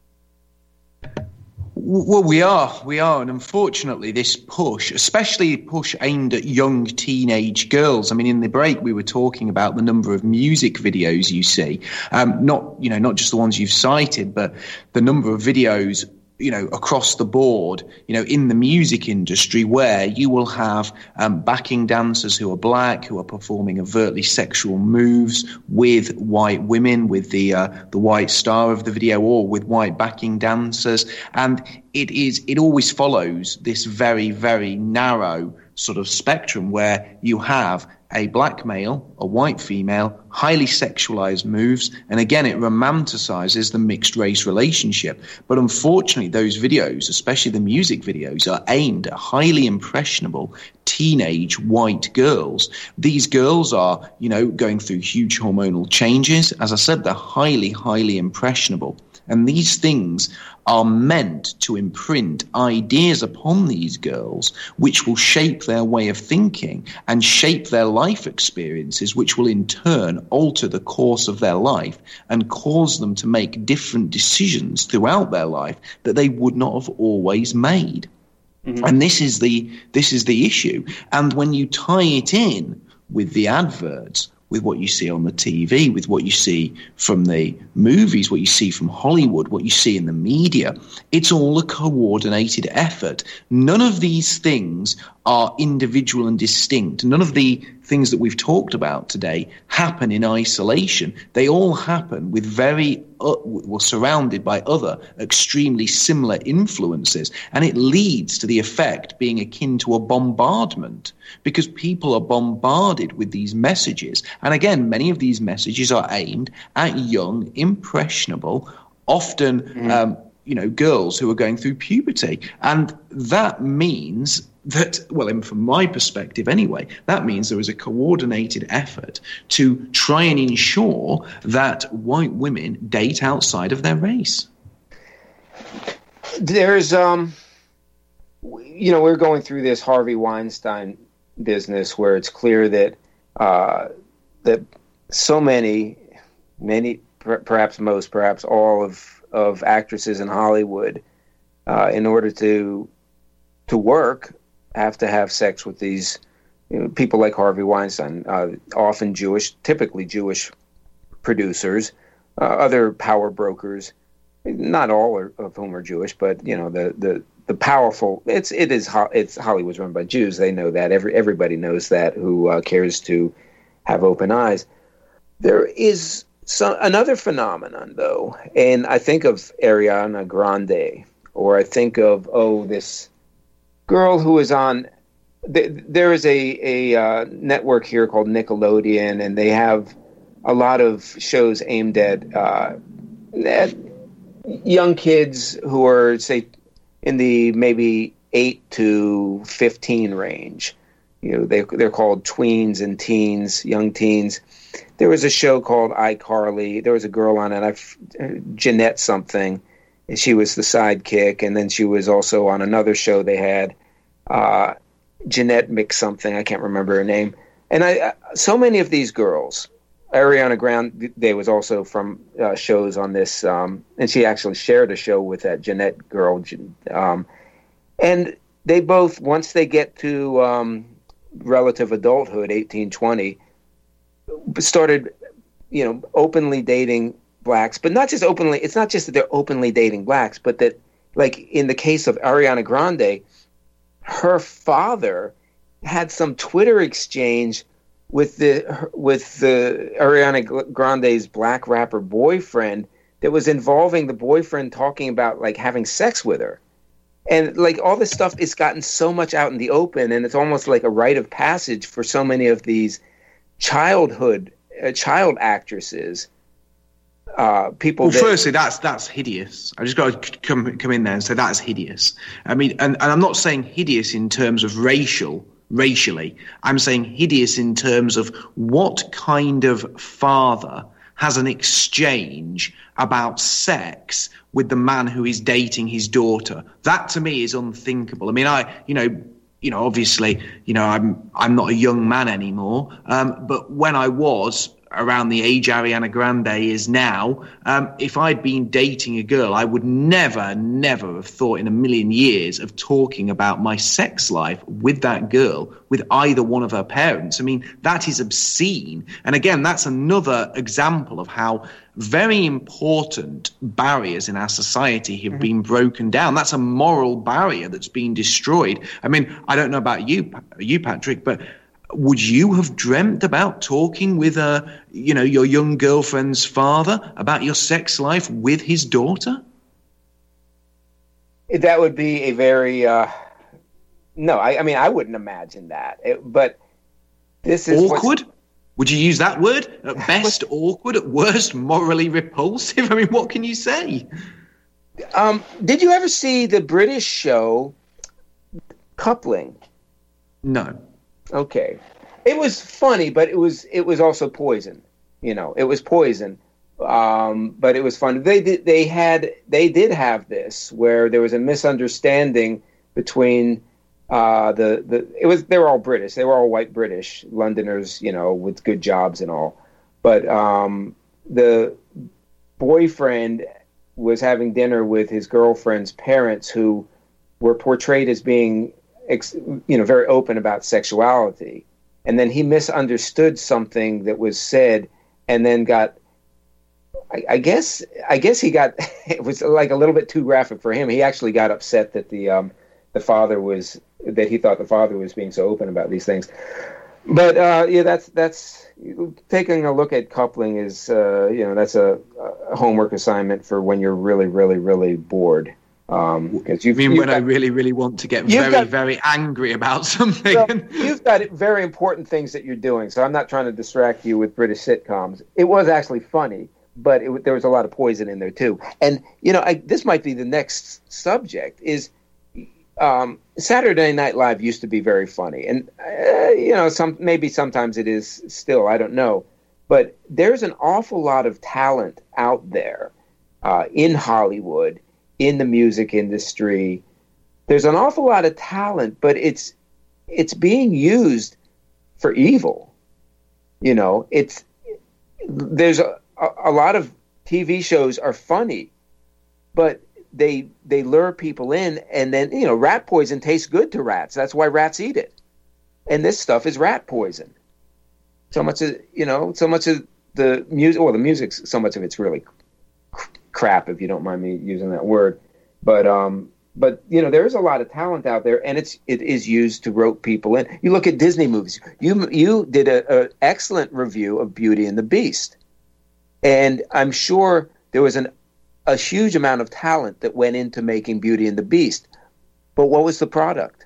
Well, we are, we are, and unfortunately this push, especially push aimed at young teenage girls. I mean, in the break we were talking about the number of music videos you see, um, not, you know, not just the ones you've cited, but the number of videos, you know, across the board, you know, in the music industry, where you will have um, backing dancers who are black, who are performing overtly sexual moves with white women, with the uh, the white star of the video, or with white backing dancers. And it is it always follows this very, very narrow sort of spectrum where you have a black male, a white female, highly sexualized moves, and again, it romanticizes the mixed race relationship. But unfortunately, those videos, especially the music videos, are aimed at highly impressionable teenage white girls. These girls are, you know, going through huge hormonal changes. As I said, they're highly, highly impressionable. And these things are meant to imprint ideas upon these girls which will shape their way of thinking and shape their life experiences, which will in turn alter the course of their life and cause them to make different decisions throughout their life that they would not have always made. Mm-hmm. And this is the this is the issue. And when you tie it in with the adverts, with what you see on the T V, with what you see from the movies, what you see from Hollywood, what you see in the media, it's all a coordinated effort. None of these things are individual and distinct. None of the things that we've talked about today happen in isolation. They all happen with very, uh, well, surrounded by other extremely similar influences. And it leads to the effect being akin to a bombardment, because people are bombarded with these messages. And again, many of these messages are aimed at young, impressionable, often, mm. um, you know, girls who are going through puberty. And that means that, well, and from my perspective anyway, that means there is a coordinated effort to try and ensure that white women date outside of their race. There's, um, you know, we're going through this Harvey Weinstein business where it's clear that uh, that so many, many, per- perhaps most, perhaps all of, of actresses in Hollywood, uh, in order to to work, have to have sex with these, you know, people like Harvey Weinstein, uh, often Jewish, typically Jewish producers, uh, other power brokers, not all are, of whom are Jewish, but you know the the. The powerful, it's it is it's Hollywood's run by Jews. They know that. Every everybody knows that. Who uh, cares to have open eyes? There is some, another phenomenon, though, and I think of Ariana Grande. or I think of oh this girl who was on. Th- there is a a uh, network here called Nickelodeon, and they have a lot of shows aimed at, uh, at young kids who are, say, in the maybe eight to fifteen range. You know, they they're called tweens and teens, young teens. There was a show called iCarly. There was a girl on it, I've, Jeanette something, and she was the sidekick. And then she was also on another show they had, uh, Jeanette Mix something. I can't remember her name. And I, so many of these girls. Ariana Grande was also from uh, shows on this, um, and she actually shared a show with that Jeanette girl. Um, and they both, once they get to um, relative adulthood, eighteen, twenty, started, you know, openly dating blacks. But not just openly, it's not just that they're openly dating blacks, but that, like in the case of Ariana Grande, her father had some Twitter exchange with the with the Ariana Grande's black rapper boyfriend that was involving the boyfriend talking about like having sex with her. And like all this stuff is gotten so much out in the open, and it's almost like a rite of passage for so many of these childhood uh, child actresses. Uh, people. Well, that, firstly, that's that's hideous. I just got to come come in there and say that's hideous. I mean, and, and I'm not saying hideous in terms of racial. Racially, I'm saying hideous in terms of what kind of father has an exchange about sex with the man who is dating his daughter. That to me is unthinkable. I mean, I, you know, you know, obviously, you know, I'm I'm not a young man anymore, um, but when I was around the age Ariana Grande is now, um, if I'd been dating a girl, I would never, never have thought in a million years of talking about my sex life with that girl, with either one of her parents. I mean, that is obscene. And again, that's another example of how very important barriers in our society have mm-hmm. been broken down. That's a moral barrier that's been destroyed. I mean, I don't know about you, you Patrick, but would you have dreamt about talking with, uh, you know, your young girlfriend's father about your sex life with his daughter? That would be a very uh, no. I, I mean, I wouldn't imagine that. It, but this is awkward. Would you use that word? At best, awkward. At worst, morally repulsive. I mean, what can you say? Um, did you ever see the British show Coupling? No. Okay, it was funny, but it was it was also poison. You know, it was poison, um, but it was fun. They did they had they did have this where there was a misunderstanding between uh, the the it was they were all British. They were all white British Londoners, you know, with good jobs and all. But um, the boyfriend was having dinner with his girlfriend's parents, who were portrayed as being, you know, very open about sexuality. And then he misunderstood something that was said, and then got, I, I guess, I guess he got, it was like a little bit too graphic for him. He actually got upset that the, um, the father was, that he thought the father was being so open about these things. But, uh, yeah, that's, that's, taking a look at Coupling is, uh, you know, that's a, a homework assignment for when you're really, really, really bored. Um, because you mean when got, I really, really want to get very, got, very angry about something. Well, you've got very important things that you're doing, so I'm not trying to distract you with British sitcoms. It was actually funny, but it, there was a lot of poison in there too. And you know, I, this might be the next subject. Is um, Saturday Night Live used to be very funny, and uh, you know, some maybe sometimes it is still. I don't know, but there's an awful lot of talent out there uh, in Hollywood. In the music industry, there's an awful lot of talent, but it's it's being used for evil. You know, it's there's a, a lot of T V shows are funny, but they they lure people in, and then you know, rat poison tastes good to rats. That's why rats eat it, and this stuff is rat poison. So much of you know, so much of the music, well, the music, so much of it's really crap, if you don't mind me using that word, but um, but you know, there is a lot of talent out there, and it's it is used to rope people in. You look at Disney movies. You you did a, a excellent review of Beauty and the Beast, and I'm sure there was an a huge amount of talent that went into making Beauty and the Beast. But what was the product?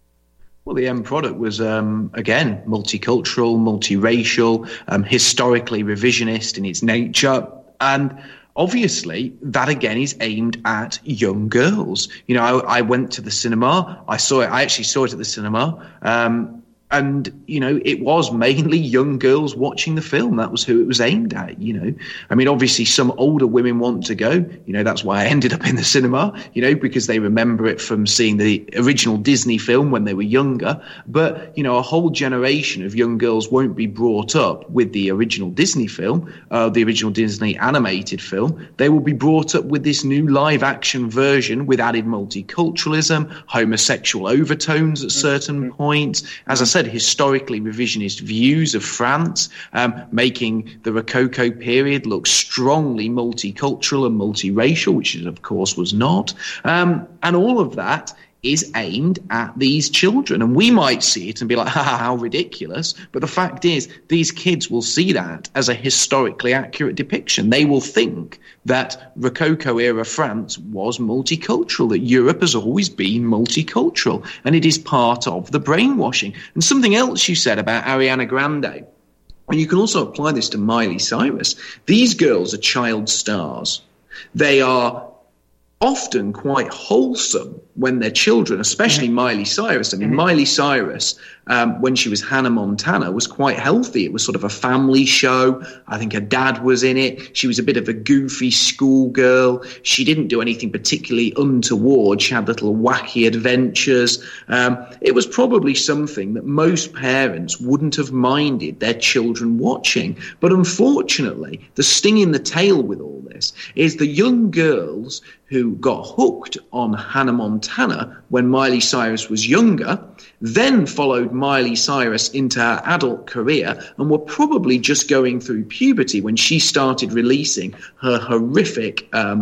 Well, the end product was, um, again, multicultural, multiracial, um, historically revisionist in its nature. And obviously, that again is aimed at young girls. You know, I, I went to the cinema. I saw it. I actually saw it at the cinema. Um, and, you know, it was mainly young girls watching the film. That was who it was aimed at, you know. I mean, obviously, some older women want to go. You know, that's why I ended up in the cinema, you know, because they remember it from seeing the original Disney film when they were younger. But, you know, a whole generation of young girls won't be brought up with the original Disney film, uh, the original Disney animated film. They will be brought up with this new live-action version with added multiculturalism, homosexual overtones at certain points. As I said, historically revisionist views of France, um, making the Rococo period look strongly multicultural and multiracial, which it, of course, was not. Um, and all of that is aimed at these children. And we might see it and be like, ha, how ridiculous. But the fact is, these kids will see that as a historically accurate depiction. They will think that Rococo-era France was multicultural, that Europe has always been multicultural, and it is part of the brainwashing. And something else you said about Ariana Grande, and you can also apply this to Miley Cyrus. These girls are child stars. They are often quite wholesome when they're children, especially mm-hmm. Miley Cyrus. I mean, mm-hmm. Miley Cyrus, um, when she was Hannah Montana, was quite healthy. It was sort of a family show. I think her dad was in it. She was a bit of a goofy schoolgirl. She didn't do anything particularly untoward. She had little wacky adventures. Um, it was probably something that most parents wouldn't have minded their children watching. But unfortunately, the sting in the tail with all this is the young girls who got hooked on Hannah Montana when Miley Cyrus was younger, then followed Miley Cyrus into her adult career and were probably just going through puberty when she started releasing her horrific um,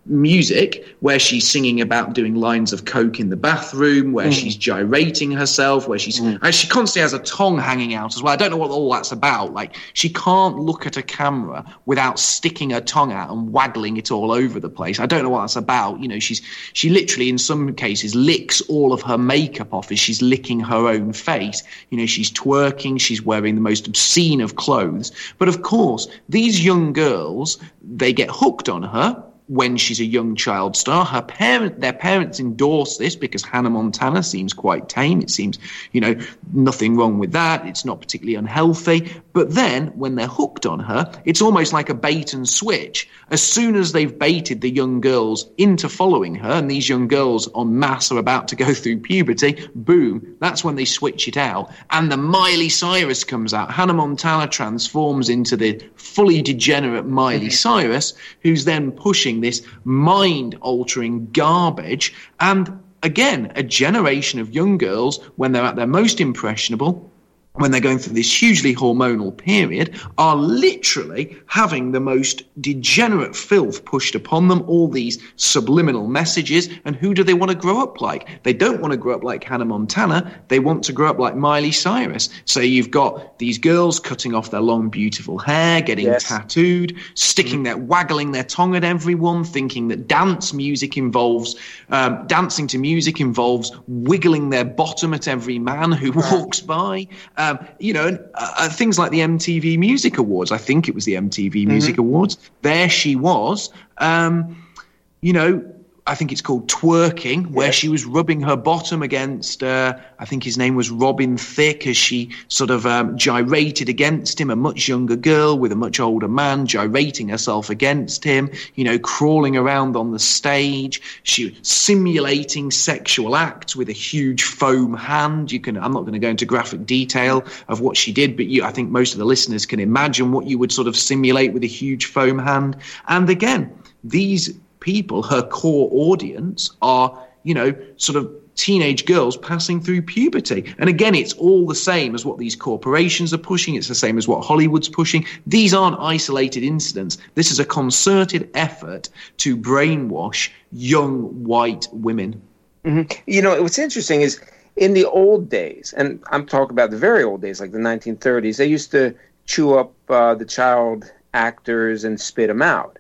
music, where she's singing about doing lines of coke in the bathroom, where mm. she's gyrating herself, where she's mm. and she constantly has a tongue hanging out as well. I don't know what all that's about. Like, she can't look at a camera without sticking her tongue out and waggling it all over the place. I don't know what that's about. You know, she's she literally in some cases licks all of her makeup off as she's licking her own face. You know, she's twerking, she's wearing the most obscene of clothes. But of course, these young girls, they get hooked on her when she's a young child star. Her parent, their parents endorse this because Hannah Montana seems quite tame. It seems, you know, nothing wrong with that. It's not particularly unhealthy. But then when they're hooked on her, it's almost like a bait and switch. As soon as they've baited the young girls into following her, and these young girls en masse are about to go through puberty, boom, that's when they switch it out. And the Miley Cyrus comes out. Hannah Montana transforms into the fully degenerate Miley Cyrus, who's then pushing this mind-altering garbage. And again, a generation of young girls, when they're at their most impressionable, when they're going through this hugely hormonal period, are literally having the most degenerate filth pushed upon them, all these subliminal messages. And who do they want to grow up like? They don't want to grow up like Hannah Montana. They want to grow up like Miley Cyrus. So you've got these girls cutting off their long, beautiful hair, getting yes. tattooed, sticking mm. their, waggling their tongue at everyone, thinking that dance music involves, um, dancing to music involves wiggling their bottom at every man who walks by. Um, you know, and, uh, things like the M T V Music Awards. I think it was the M T V Music mm-hmm. Awards. There she was, um, you know, I think it's called twerking, where yes. she was rubbing her bottom against, uh, I think his name was Robin Thicke, as she sort of um, gyrated against him, a much younger girl with a much older man, gyrating herself against him, you know, crawling around on the stage. She was simulating sexual acts with a huge foam hand. You can, I'm not going to go into graphic detail of what she did, but you, I think most of the listeners can imagine what you would sort of simulate with a huge foam hand. And again, these people, her core audience, are, you know, sort of teenage girls passing through puberty. And again, it's all the same as what these corporations are pushing. It's the same as what Hollywood's pushing. These aren't isolated incidents. This is a concerted effort to brainwash young white women. Mm-hmm. You know, what's interesting is in the old days, and I'm talking about the very old days, like the nineteen thirties, they used to chew up uh, the child actors and spit them out.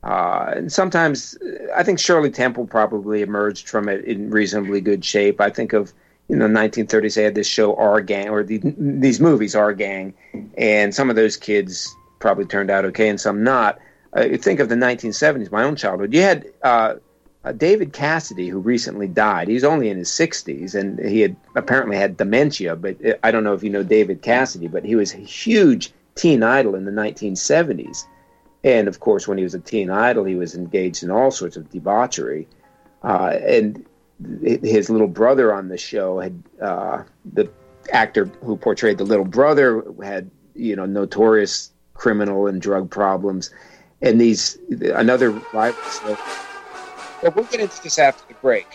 Uh, and sometimes I think Shirley Temple probably emerged from it in reasonably good shape. I think of, you know, nineteen thirties, they had this show Our Gang, or the, these movies Our Gang, and some of those kids probably turned out okay and some not. Uh, think of the nineteen seventies, my own childhood. You had uh, uh, David Cassidy, who recently died. He's only in his sixties, and he had apparently had dementia, but I don't know if you know David Cassidy, but he was a huge teen idol in the nineteen seventies. And, of course, when he was a teen idol, he was engaged in all sorts of debauchery. Uh, and his little brother on the show had uh, the actor who portrayed the little brother had, you know, notorious criminal and drug problems. And these another rival. So, but we'll get into this after the break.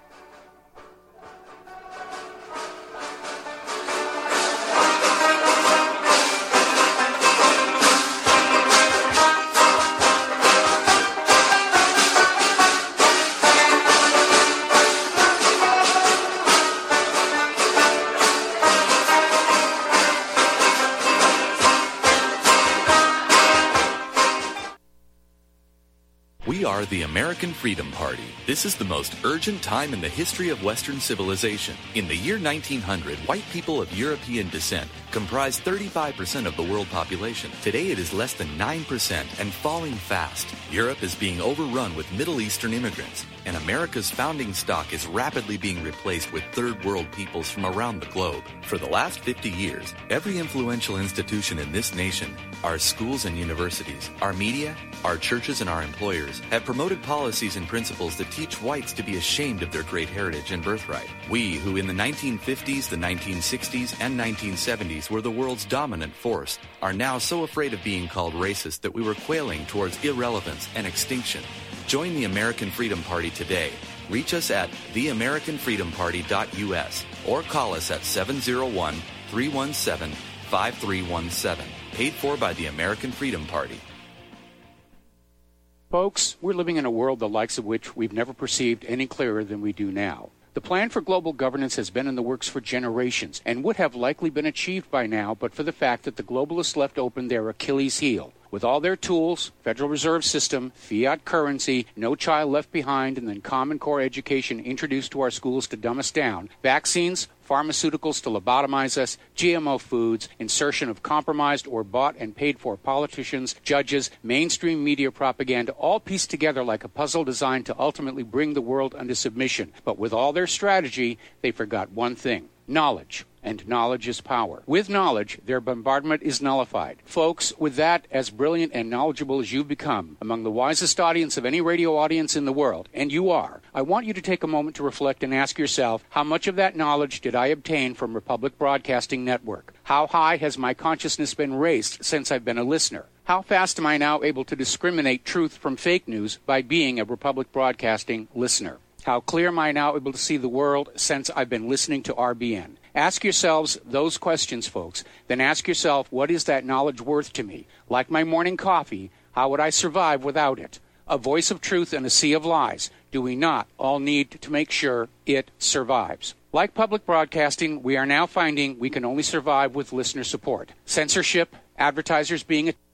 The American Freedom Party. This is the most urgent time in the history of Western civilization. In the year nineteen hundred, white people of European descent comprised thirty-five percent of the world population. Today it is less than nine percent and falling fast. Europe is being overrun with Middle Eastern immigrants, and America's founding stock is rapidly being replaced with third world peoples from around the globe. For the last fifty years, every influential institution in this nation, our schools and universities, our media, our churches and our employers, have promoted policies and principles that teach whites to be ashamed of their great heritage and birthright. We, who in the nineteen fifties, the nineteen sixties, and nineteen seventies were the world's dominant force, are now so afraid of being called racist that we were quailing towards irrelevance and extinction. Join the American Freedom Party today. Reach us at the american freedom party dot u s or call us at seven oh one, three one seven, five three one seven. Paid for by the American Freedom Party. Folks, we're living in a world the likes of which we've never perceived any clearer than we do now. The plan for global governance has been in the works for generations and would have likely been achieved by now but for the fact that the globalists left open their Achilles heel. With all their tools, Federal Reserve System, fiat currency, no child left behind, and then Common Core education introduced to our schools to dumb us down, vaccines, pharmaceuticals to lobotomize us, G M O foods, insertion of compromised or bought and paid for politicians, judges, mainstream media propaganda, all pieced together like a puzzle designed to ultimately bring the world under submission. But with all their strategy, they forgot one thing: knowledge. And knowledge is power. With knowledge, their bombardment is nullified. Folks, with that, as brilliant and knowledgeable as you've become, among the wisest audience of any radio audience in the world, and you are, I want you to take a moment to reflect and ask yourself, how much of that knowledge did I obtain from Republic Broadcasting Network? How high has my consciousness been raised since I've been a listener? How fast am I now able to discriminate truth from fake news by being a Republic Broadcasting listener? How clear am I now able to see the world since I've been listening to R B N? Ask yourselves those questions, folks. Then ask yourself, what is that knowledge worth to me? Like my morning coffee, how would I survive without it? A voice of truth in a sea of lies. Do we not all need to make sure it survives? Like public broadcasting, we are now finding we can only survive with listener support. Censorship, advertisers being a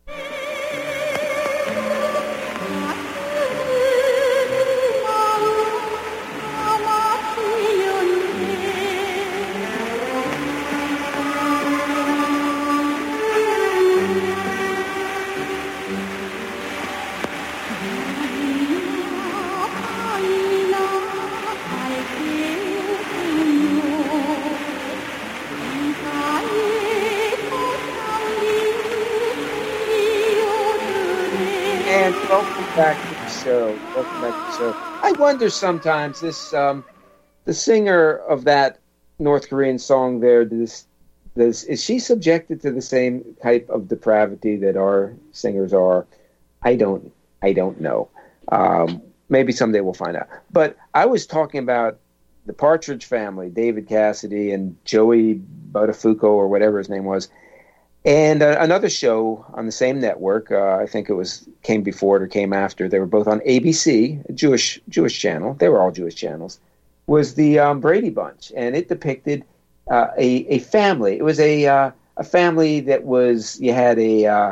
back to the show. Welcome back to the show. I wonder sometimes this um, the singer of that North Korean song there, this, this is she subjected to the same type of depravity that our singers are? I don't I don't know. Um, maybe someday we'll find out. But I was talking about the Partridge Family, David Cassidy and Joey Buttafuoco or whatever his name was. And uh, another show on the same network, uh, I think it was came before it or came after. They were both on A B C, a Jewish Jewish channel. They were all Jewish channels. Was the um, Brady Bunch, and it depicted uh, a a family. It was a uh, a family that was you had a uh,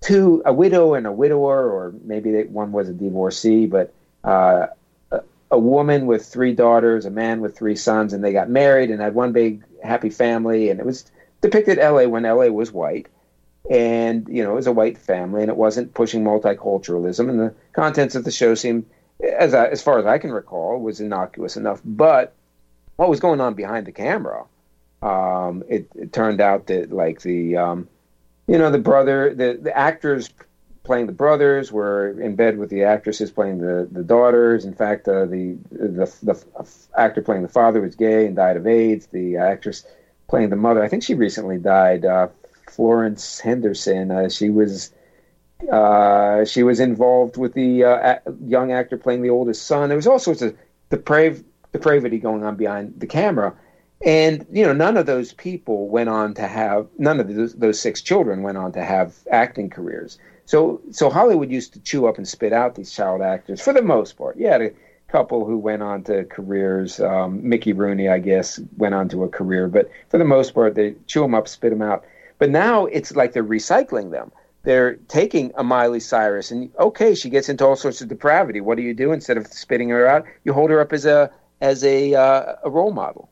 two, a widow and a widower, or maybe they, one was a divorcee, but uh, a, a woman with three daughters, a man with three sons, and they got married and had one big happy family. And it was depicted L A when L A was white. And, you know, it was a white family, and it wasn't pushing multiculturalism. And the contents of the show seemed, as I, as far as I can recall, was innocuous enough. But what was going on behind the camera, um, it, it turned out that, like, the, um, you know, the brother, the, the actors playing the brothers were in bed with the actresses playing the, the daughters. In fact, uh, the, the the actor playing the father was gay and died of AIDS. The actress playing the mother, I think she recently died, uh, Florence Henderson. Uh, she was uh, she was involved with the uh, a- young actor playing the oldest son. There was all sorts of deprav- depravity going on behind the camera, and you know, none of those people went on to have none of those, those six children went on to have acting careers. So, so Hollywood used to chew up and spit out these child actors for the most part. You had a couple who went on to careers. Um, Mickey Rooney, I guess, went on to a career, but for the most part, they chew them up, spit them out. But now it's like they're recycling them. They're taking a Miley Cyrus, and okay, she gets into all sorts of depravity. What do you do instead of spitting her out? You hold her up as a as a uh, a role model.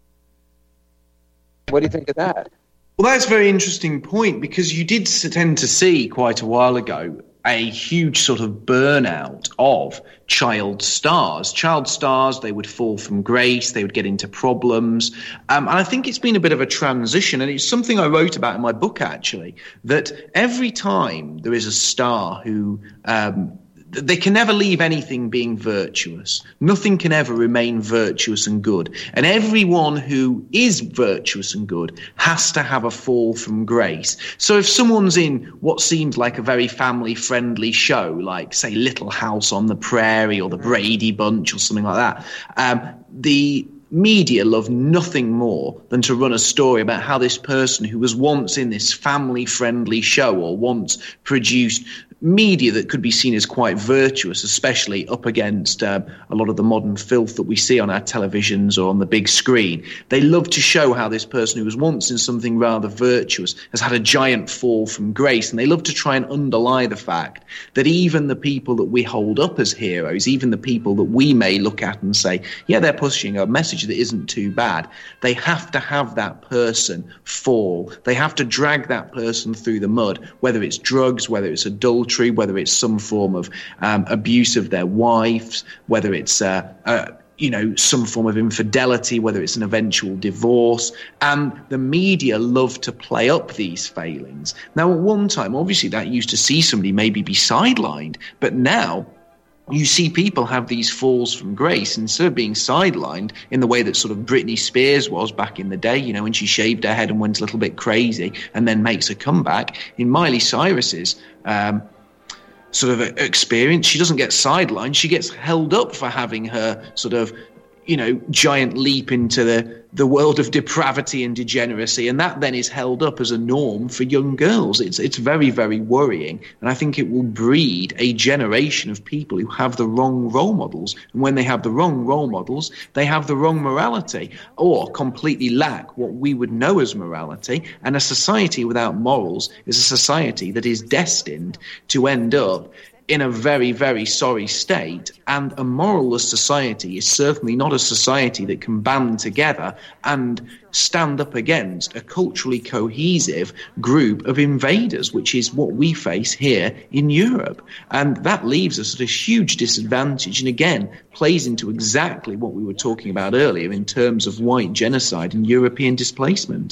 What do you think of that? Well, that's a very interesting point, because you did tend to see quite a while ago a huge sort of burnout of child stars. Child stars, they would fall from grace, they would get into problems. Um, and I think it's been a bit of a transition, and it's something I wrote about in my book, actually, that every time there is a star who... Um, they can never leave anything being virtuous. Nothing can ever remain virtuous and good. And everyone who is virtuous and good has to have a fall from grace. So if someone's in what seems like a very family-friendly show, like, say, Little House on the Prairie or the Brady Bunch or something like that, um, the media love nothing more than to run a story about how this person who was once in this family-friendly show or once produced media that could be seen as quite virtuous, especially up against um, a lot of the modern filth that we see on our televisions or on the big screen. They love to show how this person who was once in something rather virtuous has had a giant fall from grace, and they love to try and underlie the fact that even the people that we hold up as heroes, even the people that we may look at and say, yeah, they're pushing a message that isn't too bad, they have to have that person fall. They have to drag that person through the mud, whether it's drugs, whether it's adultery, whether it's some form of um, abuse of their wives, whether it's uh, uh, you know, some form of infidelity, whether it's an eventual divorce. And the media love to play up these failings. Now, at one time, obviously, that used to see somebody maybe be sidelined, but now you see people have these falls from grace, and instead of being sidelined in the way that sort of Britney Spears was back in the day, you know, when she shaved her head and went a little bit crazy and then makes a comeback, in Miley Cyrus's um, sort of experience, she doesn't get sidelined, she gets held up for having her sort of, you know, giant leap into the, the world of depravity and degeneracy, and that then is held up as a norm for young girls. It's it's very, very worrying, and I think it will breed a generation of people who have the wrong role models, and when they have the wrong role models, they have the wrong morality, or completely lack what we would know as morality, and a society without morals is a society that is destined to end up in a very, very sorry state, and a moralless society is certainly not a society that can band together and stand up against a culturally cohesive group of invaders, which is what we face here in Europe. And that leaves us at a huge disadvantage, and again, plays into exactly what we were talking about earlier in terms of white genocide and European displacement.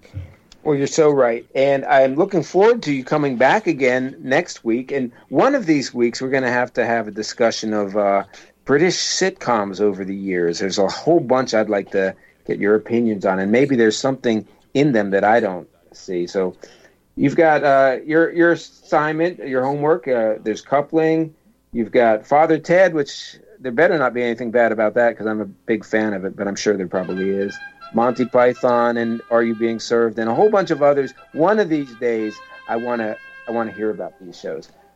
Well, you're so right. And I'm looking forward to you coming back again next week. And one of these weeks, we're going to have to have a discussion of uh, British sitcoms over the years. There's a whole bunch I'd like to get your opinions on. And maybe there's something in them that I don't see. So you've got uh, your your assignment, your homework. Uh, there's Coupling. You've got Father Ted, which there better not be anything bad about that because I'm a big fan of it, but I'm sure there probably is. Monty Python and Are You Being Served, and a whole bunch of others. One of these days, I want to I want to hear about these shows.